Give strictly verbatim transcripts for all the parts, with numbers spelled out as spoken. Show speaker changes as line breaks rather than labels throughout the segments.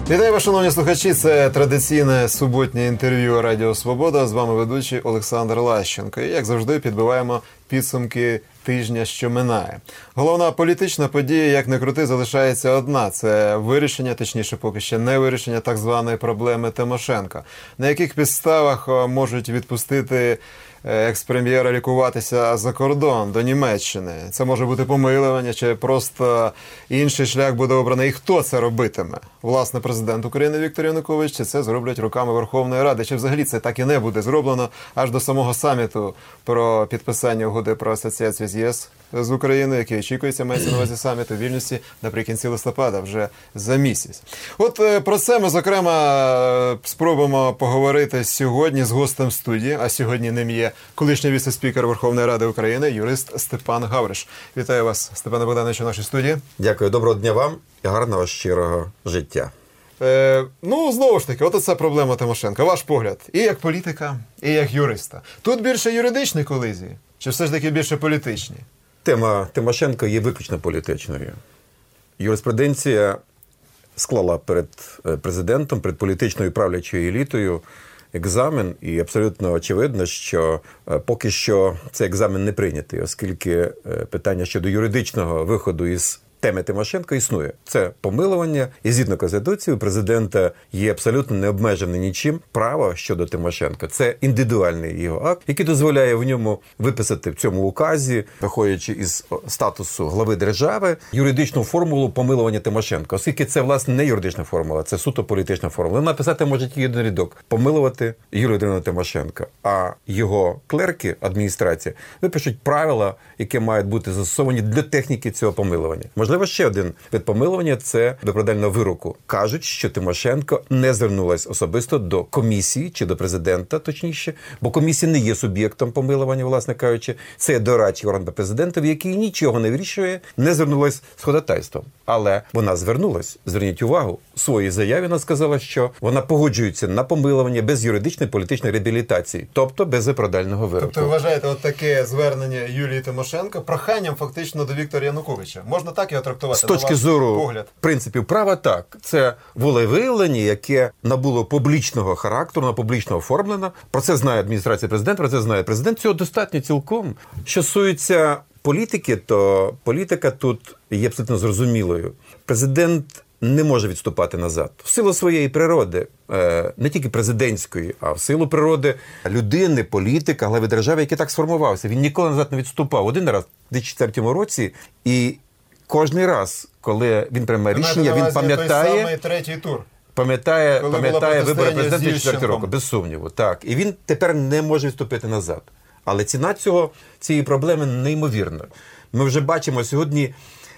Вітаю вас, шановні слухачі. Це традиційне суботнє інтерв'ю Радіо Свобода. З вами ведучий Олександр Лащенко. І, як завжди, підбиваємо підсумки тижня, що минає. Головна політична подія, як не крути, залишається одна. Це вирішення, точніше, поки ще не вирішення так званої проблеми Тимошенко. На яких підставах можуть відпустити екс-прем'єра лікуватися за кордон, до Німеччини? Це може бути помилування, чи просто інший шлях буде обраний? І хто це робитиме? Власне, президент України Віктор Янукович, чи це зроблять руками Верховної Ради? Чи взагалі це так і не буде зроблено аж до самого саміту про підписання угоди про асоціацію з ЄС з Україною, який очікується, мається на увазі саміт у Вільнюсі наприкінці листопада, вже за місяць. От про це ми, зокрема, спробуємо поговорити сьогодні з гостем студії, а сьогодні ним є колишній віце-спікер Верховної Ради України, юрист Степан Гавриш. Вітаю вас, Степане Богдановичу, у нашій студії.
Дякую, доброго дня вам і гарного щирого життя.
Е, ну, знову ж таки, от оця проблема Тимошенка. Ваш погляд, і як політика, і як юриста. Тут більше юридичні колізії, чи все ж таки більше політичні?
Тема Тимошенко є виключно політичною. Юриспруденція склала перед президентом, перед політичною правлячою елітою екзамен, і абсолютно очевидно, що поки що цей екзамен не прийнятий, оскільки питання щодо юридичного виходу із теми Тимошенко існує. Це помилування, і згідно Конституції у президента є абсолютно необмежене нічим право щодо Тимошенко. Це індивідуальний його акт, який дозволяє в ньому виписати в цьому указі, виходячи із статусу глави держави, юридичну формулу помилування Тимошенко. Оскільки це, власне, не юридична формула, це суто політична формула. Написати може тільки один рядок – помилувати Юлію Володимирівну Тимошенко. А його клерки, адміністрація, випишуть правила, які мають бути застосовані для техніки цього помилування. Можливо, ще один вид помилування – це виправдального вироку. Кажуть, що Тимошенко не звернулась особисто до комісії, чи до президента, точніше, бо комісія не є суб'єктом помилування, власне кажучи. Це є дорадчий орган президента, в який нічого не вирішує, не звернулась з ходатайством. Але вона звернулась. Зверніть увагу, в своїй заяві вона сказала, що вона погоджується на помилування без юридичної політичної реабілітації, тобто без виправдального вироку.
Тобто, вважаєте, от таке звернення Юлії Тимошенко проханням фактично до Віктора Януковича? Можна так його трактувати?
З точки зору
погляд?
принципів права, так. Це волевиявлення, яке набуло публічного характеру, на публічно оформлено. Про це знає адміністрація президента, про це знає президент. Цього достатньо цілком. Що стосується політики, то політика тут є абсолютно зрозумілою. Президент не може відступати назад. В силу своєї природи, не тільки президентської, а в силу природи людини, політика, глави держави, який так сформувався. Він ніколи назад не відступав. Один раз в дві тисячі четвертому році, і кожний раз, коли він приймає рішення, він пам'ятає...
Той самий третій тур.
Пам'ятає, пам'ятає вибори президента дві тисячі четвертого року, без сумніву. Так. І він тепер не може відступити назад. Але ціна цього, цієї проблеми неймовірна. Ми вже бачимо сьогодні,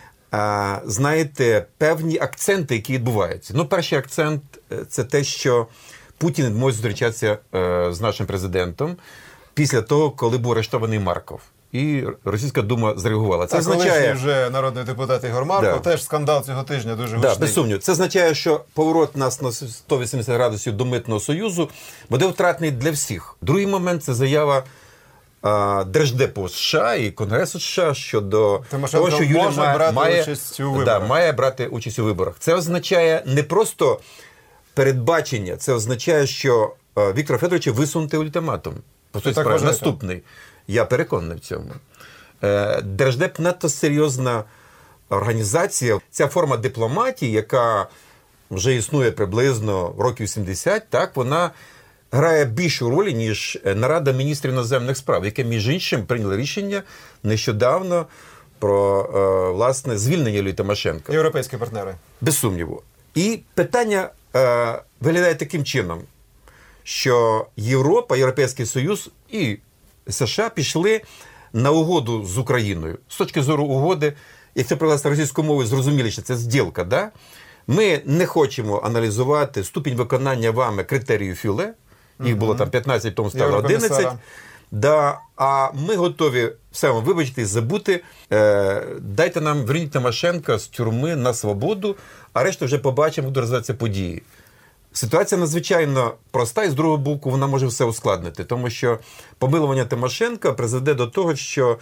а, знаєте, певні акценти, які відбуваються. Ну, перший акцент – це те, що Путін може зустрічатися е, з нашим президентом після того, коли був арештований Марков. І Російська Дума зреагувала. Це
так,
означає,
вже народний депутат Ігор Марков, да. Теж скандал цього тижня дуже гучний.
Да, без сумніву. Це означає, що поворот нас на сто вісімдесят градусів до Митного Союзу буде втратний для всіх. Другий момент – це заява а, Держдепу США і Конгресу США щодо
Тимошенко
того, що Юлія
може
має,
брати
має,
участь у виборах.
Да, має брати участь у виборах. Це означає не просто передбачення, це означає, що а, Віктора Федоровича висунути ультиматум. Справді, наступний. Я переконаний в цьому. Держдеп надто серйозна організація. Ця форма дипломатії, яка вже існує приблизно років сімдесят, так, вона грає більшу роль, ніж нарада міністрів іноземних справ, яке, між іншим, прийняли рішення нещодавно про, власне, звільнення Юлії Тимошенко.
Європейські партнери.
Без сумніву. І питання е, виглядає таким чином, що Європа, Європейський Союз і США пішли на угоду з Україною. З точки зору угоди, як це привести російською мовою, зрозуміліше, це зділка, да? Ми не хочемо аналізувати ступінь виконання вами критерію Фюле, їх було там п'ятнадцять, тому стало одинадцять. Да, а ми готові все вам вибачити і забути. Е, дайте нам, верніть Тимошенка з тюрми на свободу, а решту вже побачимо, будуть розвиватися події. Ситуація надзвичайно проста, і з другого боку вона може все ускладнити, тому що помилування Тимошенка призведе до того, що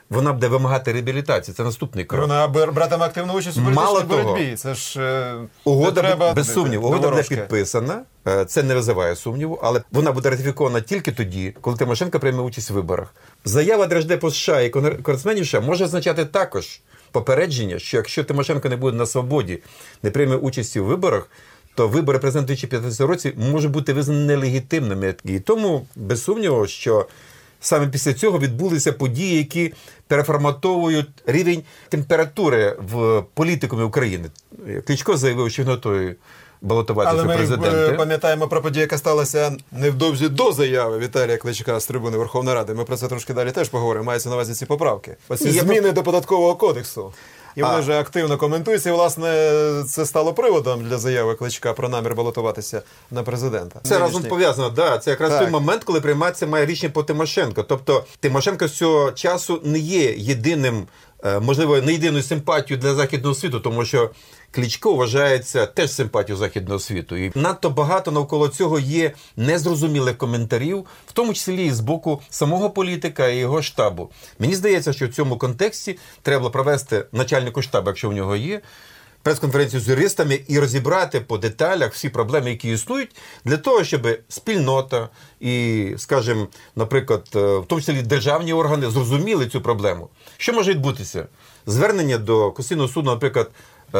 вона буде вимагати реабілітації. Це наступний крок.
Вона братиме активну участь у політичній боротьбі. Це ж е,
угода,
треба,
без сумніву, угода буде
дорожки.
підписана. Це не визиває сумніву, але вона буде ратифікована тільки тоді, коли Тимошенко прийме участь у виборах. Заява Держдепу США і конгресменів США може означати також попередження, що якщо Тимошенко не буде на свободі, не прийме участі у виборах, то вибори президента у дві тисячі п'ятнадцятому році можуть бути визнані нелегітимними. І тому, без сумніву, що саме після цього відбулися події, які переформатовують рівень температури в політикумі України. Кличко заявив, що він готовий балотуватися
в президенти. Але ми пам'ятаємо про подію, яка сталася невдовзі до заяви Віталія Кличка з трибуни Верховної Ради. Ми про це трошки далі теж поговоримо. Мається на увазі ці поправки. Оці
Ні,
зміни
я...
до податкового кодексу. І вони
а.
вже активно коментуються. І, власне, це стало приводом для заяви Кличка про намір балотуватися на президента.
Це разом пов'язано, да. Це якраз так. той момент, коли приймається має рішення по Тимошенко. Тобто Тимошенко з цього часу не є єдиним, можливо, не єдиною симпатією для Західного світу, тому що Кличко вважається теж симпатією Західного світу. І надто багато навколо цього є незрозумілих коментарів, в тому числі і з боку самого політика і його штабу. Мені здається, що в цьому контексті треба було провести начальнику штабу, якщо в нього є, прес-конференцію з юристами і розібрати по деталях всі проблеми, які існують, для того, щоб спільнота і, скажімо, наприклад, в тому числі державні органи зрозуміли цю проблему. Що може відбутися? Звернення до Конституційного суду, наприклад,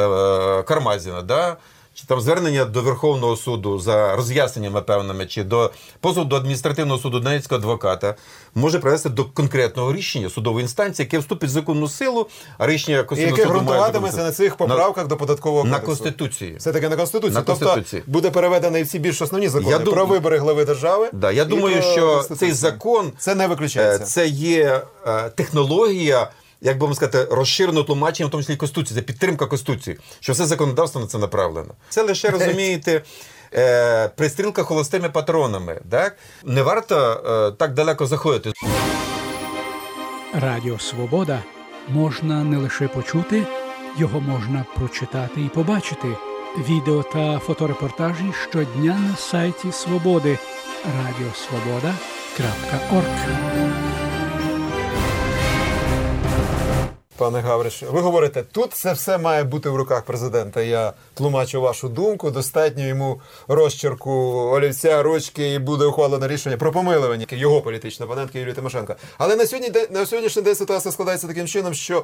Кармазіна, да? Чи там звернення до Верховного суду за роз'ясненнями певними, чи до позову до адміністративного суду Донецького адвоката може привести до конкретного рішення судової інстанції, яке вступить в законну силу, а рішення Конституційного суду має
ґрунтуватиметься на цих поправках
на,
до податкового кодексу.
На Конституції.
Все-таки на Конституції.
На Конституції.
Тобто буде переведений всі більш основні закони
я
про
дум...
вибори глави держави.
Да, я думаю, що цей закон
це не виключається.
Це є е, технологія, як би вам сказати, розширеного тлумачення, в тому числі Конституції, це підтримка Конституції, що все законодавство на це направлено. Це лише, розумієте, е, пристрілка холостими патронами. Так? Не варто е, так далеко заходити.
Радіо «Свобода» можна не лише почути, його можна прочитати і побачити. Відео та фоторепортажі щодня на сайті «Свободи» радіосвобода крапка орг.
Пане Гавриш, ви говорите, тут це все має бути в руках президента. Я тлумачу вашу думку, достатньо йому розчерку олівця, ручки і буде ухвалено рішення про помилування його політичної опонентки Юлії Тимошенко. Але на, сьогодні, на сьогоднішній день ситуація складається таким чином, що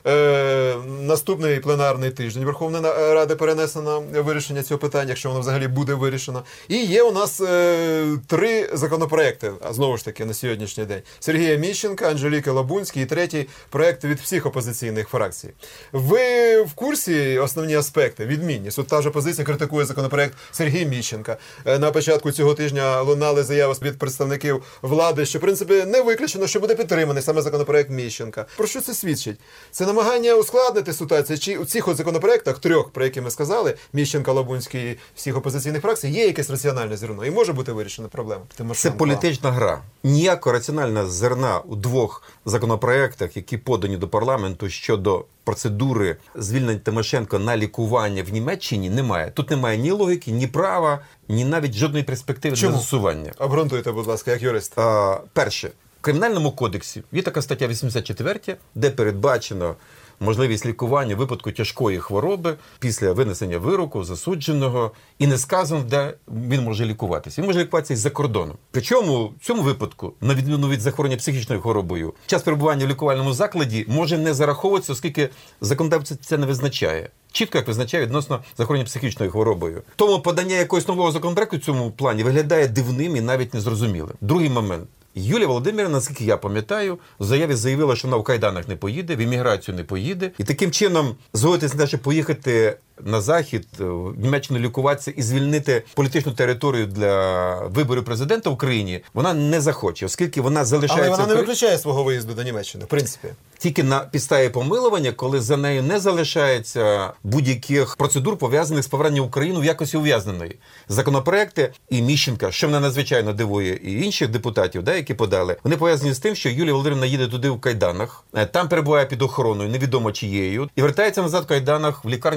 е, наступний пленарний тиждень Верховної Ради перенесено вирішення цього питання, якщо воно взагалі буде вирішено. І є у нас е, три законопроекти, а знову ж таки на сьогоднішній день. Сергія Міщенка, Анжеліки Лабунської і третій проект від всіх опозиційних фракцій. Ви в курсі основні аспекти, відмінні? Тут та ж опозиція критикує законопроект Сергія Міщенка. На початку цього тижня лунали заяви від представників влади, що, в принципі, не виключено, що буде підтриманий саме законопроект Міщенка. Про що це свідчить? Це намагання ускладнити ситуацію? Чи у цих от законопроектах, трьох, про які ми сказали, Міщенка, Лабунський і всіх опозиційних фракцій, є якесь раціональне зерно? І може бути вирішена проблема?
Це політична гра. Ніякого раціонального зерна у двох законопроектах, які подані до парламенту щодо процедури звільнення Тимошенко на лікування в Німеччині, немає. Тут немає ні логіки, ні права, ні навіть жодної перспективи для засування.
Обґрунтуйте, будь ласка, як юрист.
А, перше, в Кримінальному кодексі є така стаття вісімдесят четверта, де передбачено можливість лікування в випадку тяжкої хвороби після винесення вироку засудженого, і не сказано, де він може лікуватися. Він може лікуватися і за кордоном. Причому в цьому випадку, на відміну від захворювання психічною хворобою, час перебування в лікувальному закладі може не зараховуватися, оскільки законодавця це не визначає. Чітко, як визначає відносно захворювання психічною хворобою. Тому подання якогось нового законопроекту в цьому плані виглядає дивним і навіть незрозумілим. Другий момент. Юлія Володимирівна, наскільки я пам'ятаю, в заяві заявила, що вона в кайданах не поїде, в імміграцію не поїде. І таким чином згодитися на те, щоб поїхати на Захід, в Німеччину лікуватися і звільнити політичну територію для виборів президента в Україні, вона не захоче, оскільки вона залишається...
Але вона не виключає свого виїзду до Німеччини, в принципі.
Тільки на підставі помилування, коли за нею не залишається будь-яких процедур, пов'язаних з поверненням в Україну в якості ув'язненої. Законопроекти і Міщенка, що мене надзвичайно дивує, і інших депутатів, да, які подали, вони пов'язані з тим, що Юлія Володимирівна їде туди в кайданах, там перебуває під охороною, невідомо чиєю, і вертається назад в кайданах в лікарню після визнання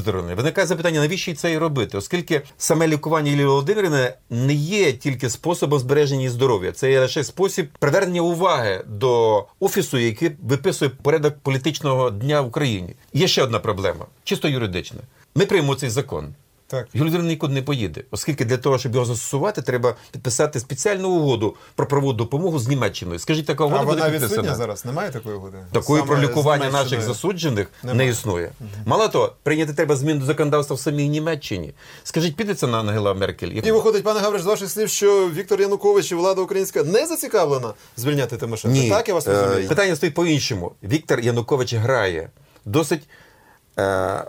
виздоровлення. Виникає запитання, навіщо їй це і робити? Оскільки саме лікування Юлії Володимирівни не є тільки способом збереження її здоров'я. Це є лише спосіб привернення уваги до офісу, який виписує порядок політичного дня в Україні. Є ще одна проблема, чисто юридична. Ми приймемо цей закон.
Так.
Юлія Володимирівна нікуди не поїде, оскільки для того, щоб його застосувати, треба підписати спеціальну угоду про правову допомогу з Німеччиною. Скажіть, така угода
А
буде
вона
підписана?
відсутня зараз? Немає такої угоди?
Такої
Саме
про лікування
з
наших
Німеччиною
засуджених
немає.
не існує. Угу. Мало того, прийняти треба зміни до законодавства в самій Німеччині. Скажіть, піде це на Ангела Меркель?
І виходить, пане Гавриш, з ваших слів, що Віктор Янукович і влада українська не зацікавлена звільняти Тимошенко?
Ні.
Так, я вас розумію?
Е, питання стоїть по-іншому. Віктор Янукович грає досить е, е,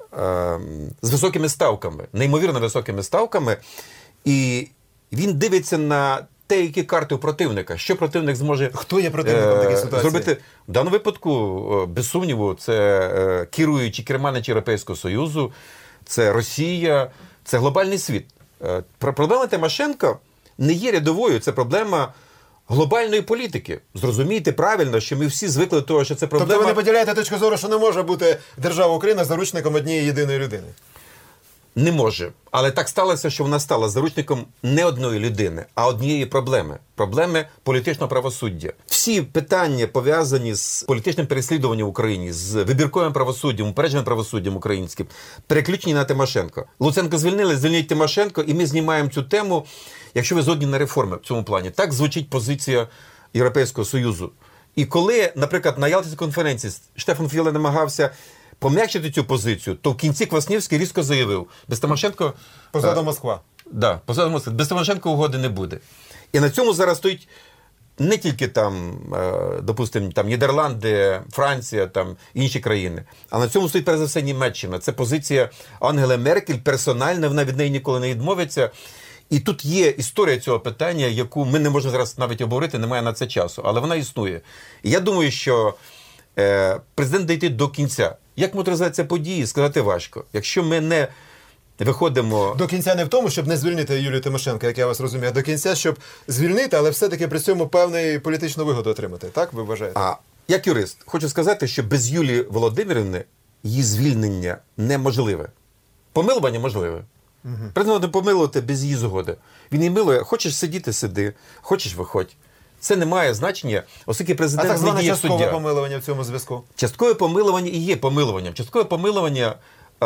з високими ставками, неймовірно високими ставками, і він дивиться на те, які карти у противника, що противник зможе
Хто є противником в такій ситуації?
зробити. В даному випадку, без сумніву, це е, керуючі керманичі Європейського Союзу, це Росія, це глобальний світ. Е, проблема Тимошенко не є рядовою, це проблема глобальної політики. Зрозумійте правильно, що ми всі звикли до того, що це проблема...
Тобто ви не поділяєте точку зору, що не може бути держава Україна заручником однієї єдиної людини?
Не може. Але так сталося, що вона стала заручником не одної людини, а однієї проблеми. Проблеми політичного правосуддя. Всі питання, пов'язані з політичним переслідуванням в Україні, з вибірковим правосуддям, упередженим правосуддям українським, переключені на Тимошенко. Луценко звільнили, звільніть Тимошенко, і ми знімаємо цю тему, якщо ви згодні на реформи в цьому плані. Так звучить позиція Європейського Союзу. І коли, наприклад, на Ялтинській конференції Штефан Філе намагався пом'якшити цю позицію, то в кінці Квасневський різко заявив, без Тимошенко...
Позаду Москва.
Да, позаду Москва. Без Тимошенко угоди не буде. І на цьому зараз стоїть не тільки там, допустимо, там Нідерланди, Франція, там інші країни, а на цьому стоїть перш за все Німеччина. Це позиція Ангели Меркель, персональна, вона від неї ніколи не відмовиться. І тут є історія цього питання, яку ми не можемо зараз навіть обговорити, немає на це часу, але вона існує. І я думаю, що е, президент дійде до кінця. Як моторизація події, сказати важко. Якщо ми не виходимо...
До кінця не в тому, щоб не звільнити Юлію Тимошенко, як я вас розумію, а до кінця, щоб звільнити, але все-таки при цьому певну політичну вигоду отримати. Так ви вважаєте?
А як юрист, хочу сказати, що без Юлії Володимирівни її звільнення неможливе. Помилування можливе. Угу. Президент помилувати без її згоди. Він її милує, хочеш сидіти, сиди, хочеш виходь. Це не має значення, оскільки президент
а так
не діє суддя.
часткове помилування в цьому зв'язку?
Часткове помилування і є помилуванням. Часткове помилування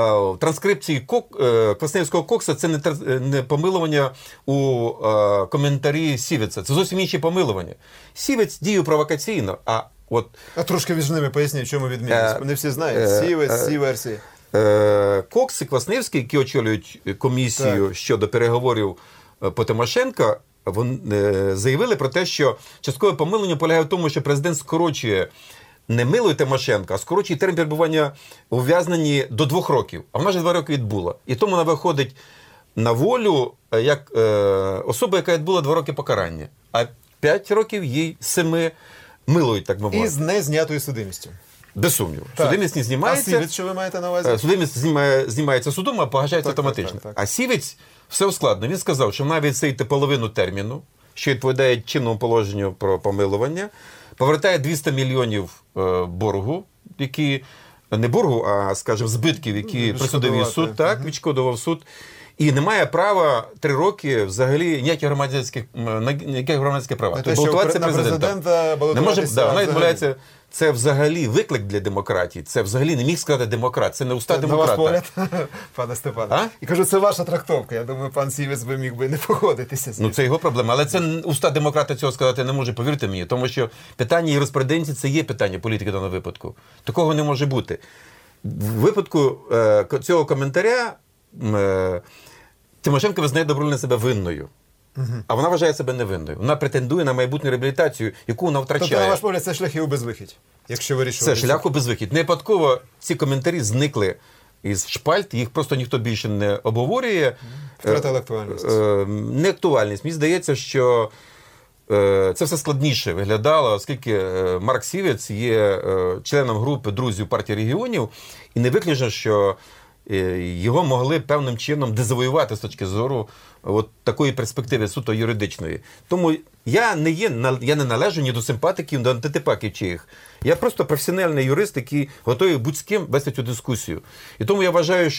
в транскрипції Кок, Квасневського Кокса це не, не помилування у е, коментарі Сівеца. Це зовсім інші помилування. Сівець діє провокаційно, а от...
А трошки між ними поясніть, в чому відмінність.
Е,
не всі знають.
е,
Сівець,
е,
всі версії.
Е, Кокс і Квасневський, які очолюють комісію
так.
щодо переговорів по Тимошенко, вони е, заявили про те, що часткове помилення полягає в тому, що президент скорочує не милує Тимошенко, а скорочує термін перебування у ув'язненні до двох років. А вона вже два роки відбула. І тому вона виходить на волю як е, особа, яка відбула два роки покарання. А п'ять років їй семи милують, так би мовити.
І з незнятою судимістю.
Без сумніву.
Так.
Судимість не знімається.
А Сівець, що ви маєте на увазі?
Судимість знімає, знімається судом, а погашається
Так,
автоматично.
так, так, так.
А Сівець все ускладнено. Він сказав, що вона відсидіти половину терміну, що відповідає чинному положенню про помилування, повертає двісті мільйонів е, боргу, які, не боргу, а, скажімо, збитків, які присудив її суд, так, угу. відшкодував суд. І не має права три роки взагалі ніяких громадянських, ніяких громадянських прав.
Те, що на президента балотуватися...
Да, вона відмовляється. Це взагалі виклик для демократії. Це взагалі не міг сказати демократ. Це не уста
це
демократа.
На ваш погляд, пане Степане.
А?
І кажу, це ваша трактовка. Я думаю, пан Сівець би міг би не погодитися з ним.
Ну, це його проблема. Але це уста демократа цього сказати не може, повірте мені. Тому що питання юриспруденції – це є питання політики в даному випадку. Такого не може бути. В випадку е, цього коментаря е, Тимошенко визнає добровільно себе винною. Угу. А вона вважає себе невинною. Вона претендує на майбутню реабілітацію, яку вона втрачає.
Тобто, на ваш погляд, це шляхи у безвихідь, якщо вирішувати.
Це шлях у безвихідь. Не випадково ці коментарі зникли із шпальт, їх просто ніхто більше не обговорює.
Втратила актуальність.
Не актуальність. Мені здається, що це все складніше виглядало, оскільки Марк Сівець є членом групи друзів партії регіонів, і не виключно, що його могли певним чином дезавоювати з точки зору от такої перспективи суто юридичної. Тому я не є, я не належу ні до симпатиків, ні до антитипаків чиїх. Я просто професіональний юрист, який готовий будь з ким вести цю дискусію. І тому я вважаю, що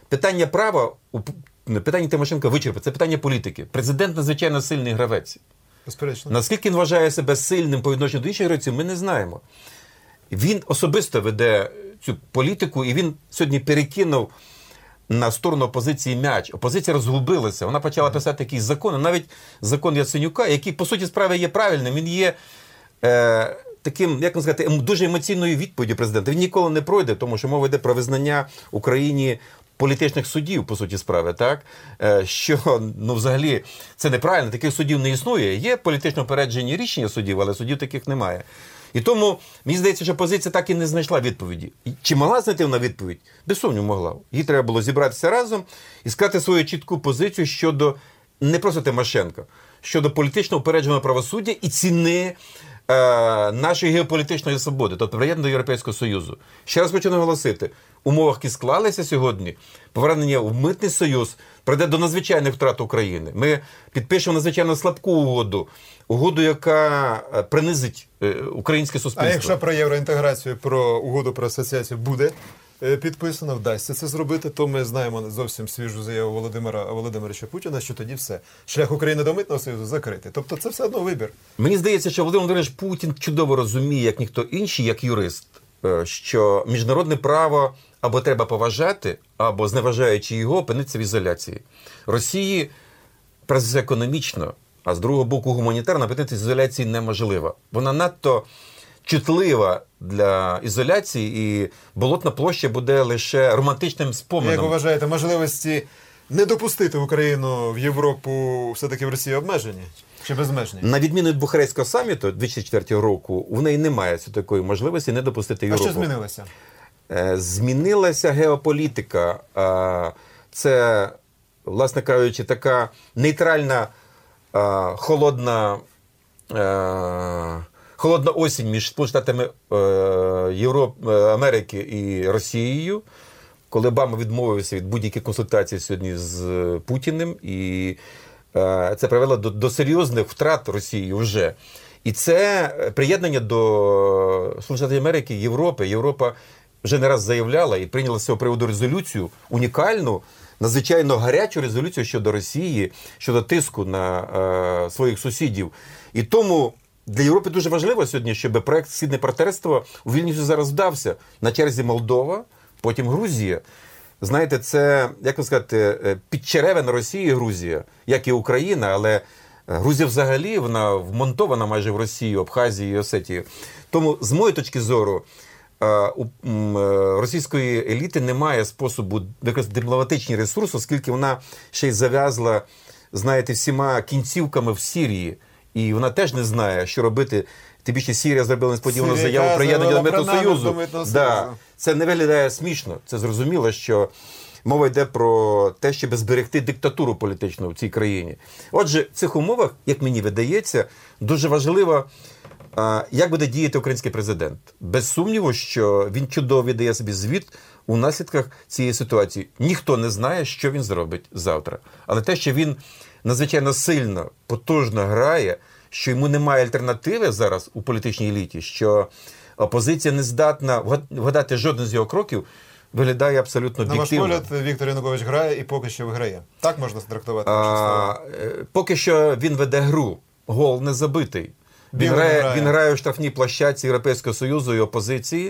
питання права, питання Тимошенко вичерпне. Це питання політики. Президент надзвичайно сильний гравець.
Безперечно.
Наскільки він вважає себе сильним по відношенню до інших гравців, ми не знаємо. Він особисто веде цю політику, і він сьогодні перекинув на сторону опозиції м'яч. Опозиція розгубилася, вона почала писати якісь закони, навіть закон Яценюка, який, по суті справи, є правильним. Він є е, таким, як сказати, ем, дуже емоційною відповіддю президента. Він ніколи не пройде, тому що мова йде про визнання Україні політичних судів, по суті справи, так? Е, що, ну, взагалі, це неправильно, таких судів не існує. Є політично упереджені рішення судів, але судів таких немає. І тому, мені здається, що опозиція так і не знайшла відповіді. Чи могла знайти вона відповідь? Без сумніву могла. Їй треба було зібратися разом і сказати свою чітку позицію щодо, не просто Тимошенко, щодо політично упередженого правосуддя і ціни е, нашої геополітичної свободи, тобто приєднання до Європейського Союзу. Ще раз хочу наголосити, в умовах, які склалися сьогодні, повернення в Митний Союз прийде до надзвичайних втрат України. Ми підпишемо надзвичайно слабку угоду, угоду, яка принизить українське суспільство.
А якщо про євроінтеграцію, про угоду про асоціацію буде підписано, вдасться це зробити, то ми знаємо зовсім свіжу заяву Володимира Володимировича Путіна, що тоді все. Шлях України до Митного Союзу закритий. Тобто це все одно вибір.
Мені здається, що Володимир Володимирович Путін чудово розуміє, як ніхто інший, як юрист, що міжнародне право або треба поважати, або, зневажаючи його, опинитися в ізоляції. Росії, перш за все, економічно, а з другого боку гуманітарно, опинитися в ізоляції неможливо. Вона надто чутлива для ізоляції, і Болотна площа буде лише романтичним споменом.
Як ви вважаєте, можливості не допустити Україну в Європу все-таки в Росії обмежені? Чи безмежні?
На відміну від Бухарестського саміту дві тисячі четвертого року, в неї немає такої можливості не допустити Європу.
А що змінилося?
Змінилася геополітика. Це, власне кажучи, така нейтральна, холодна, холодна осінь між Сполученими Штатами Європи, Америки і Росією, коли Обама відмовився від будь-яких консультацій сьогодні з Путіним, і це привело до, до серйозних втрат Росії вже. І це приєднання до Сполучених Штатів Америки, Європи. Європа вже не раз заявляла і прийняла з цього приводу резолюцію, унікальну, надзвичайно гарячу резолюцію щодо Росії, щодо тиску на е, своїх сусідів. І тому для Європи дуже важливо сьогодні, щоб проект «Східне партнерство» у Вільнюсі зараз вдався. На черзі Молдова, потім Грузія. Знаєте, це, як ви сказати, підчеревина Росії Грузія, як і Україна, але Грузія взагалі, вона вмонтована майже в Росію, Абхазію і Осетію. Тому, з моєї точки зору, у російської еліти немає способу використати дипломатичний ресурс, оскільки вона ще й зав'язла, знаєте, всіма кінцівками в Сирії. І вона теж не знає, що робити. Тим більше Сирія зробила несподівану заяву приєднання до Митного Союзу. Да. Це не виглядає смішно. Це зрозуміло, що мова йде про те, щоб зберегти диктатуру політичну в цій країні. Отже, в цих умовах, як мені видається, дуже важливо, як буде діяти український президент. Без сумніву, що він чудово віддає собі звіт у наслідках цієї ситуації. Ніхто не знає, що він зробить завтра. Але те, що він надзвичайно сильно, потужно грає, що йому немає альтернативи зараз у політичній еліті, що опозиція не здатна вгадати жоден з його кроків, виглядає абсолютно об'єктивно.
На ваш погляд, Віктор Янукович грає і поки що виграє. Так можна трактувати?
А, поки що він веде гру. Гол не забитий. Він грає, грає. він грає у штрафній площадці Європейського Союзу і опозиції.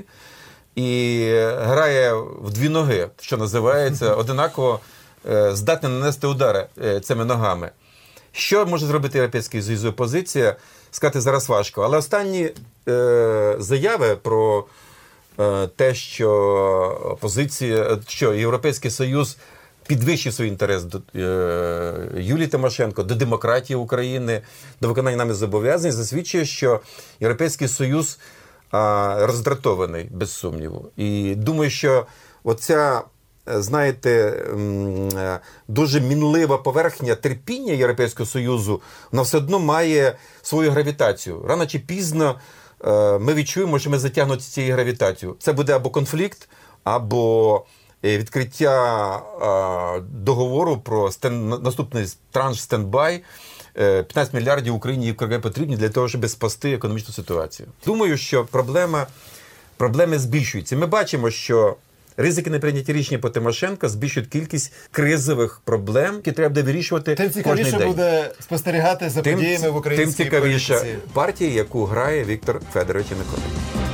І грає в дві ноги, що називається, одинаково здатний нанести удари цими ногами. Що може зробити Європейський Союз і опозиція? Сказати зараз важко. Але останні е, заяви про е, те, що опозиція, що Європейський Союз підвищив свій інтерес до е, Юлії Тимошенко, до демократії України, до виконання нами зобов'язань, засвідчує, що Європейський Союз е, роздратований, без сумніву. І думаю, що оця, знаєте, дуже мінлива поверхня терпіння Європейського Союзу, вона все одно має свою гравітацію. Рано чи пізно ми відчуємо, що ми затягнуті цією гравітацією. Це буде або конфлікт, або відкриття договору про стен... наступний транш стендбай. п'ятнадцять мільярдів Україні і потрібні для того, щоб спасти економічну ситуацію. Думаю, що проблема, проблеми збільшуються. Ми бачимо, що Ризики неприйняття рішення по Тимошенко збільшують кількість кризових проблем, які треба буде вирішувати
Тим
кожен
цікавіше
день.
буде спостерігати за
Тим,
подіями в
тим
українській
цікавіша
політиці.
партія, яку грає Віктор Федорович Янукович.